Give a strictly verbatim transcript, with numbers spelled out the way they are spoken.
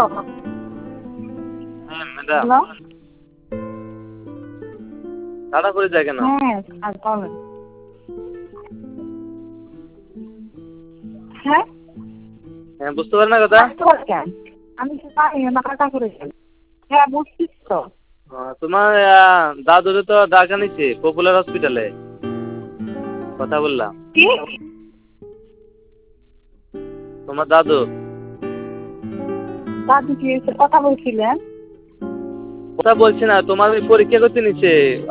হ্যাঁ madam, hello. তাড়া করে যায় কেন? হ্যাঁ আর বলেন। হ্যাঁ হ্যাঁ বুঝতে পারেন না কথা? আসতে পারে কেন? আমি তো জানি না কাটা করে যাই। হ্যাঁ বুঝছিস তো। আহ, তোমার আহ, দাদুরে তো ডাকা নিছে পপুলার হসপিটালে, কথা বললাম। কি? তোমার দাদু দাদু কি এসে কথা বলছিলেন? কথা বলছে না, তোমার ওই পরীক্ষা করতে নিচ্ছে।